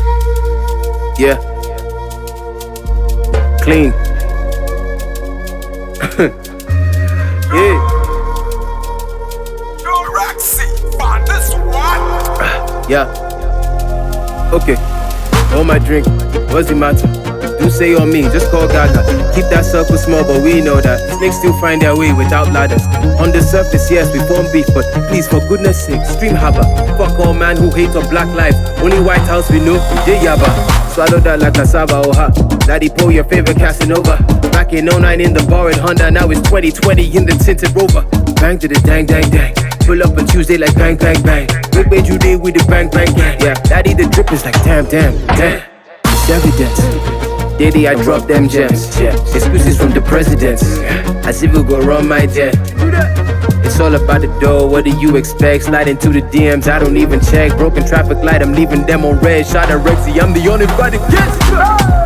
Yeah. Clean. Yeah. Yeah. Okay. Hold my drink. What's the matter? Do say on me, just call Gaga. Keep that circle small, but we know that snakes still find their way without ladders. On the surface, yes, we form beef, but please, for goodness sake, stream haba. Fuck all man who hate on black life. Only White House we know, J Yaba. Swallow that like cassava, oh ha. Daddy, pull your favorite Casanova. Back in 09 in the borrowed Honda, now it's 2020 in the tinted Rover. Bang to the dang, dang, dang. Pull up on Tuesday like bang, bang, bang. Big made you day with the bang, bang, gang. Yeah, daddy, the drip is like damn, damn, damn. It's evidence. Daily I drop them gems. Excuses from the presidents. As if it go run my jet. It's all about the dough, what do you expect? Slide into the DMs, I don't even check. Broken traffic light, I'm leaving them on red. Shot at Rexy, I'm the only one that gets.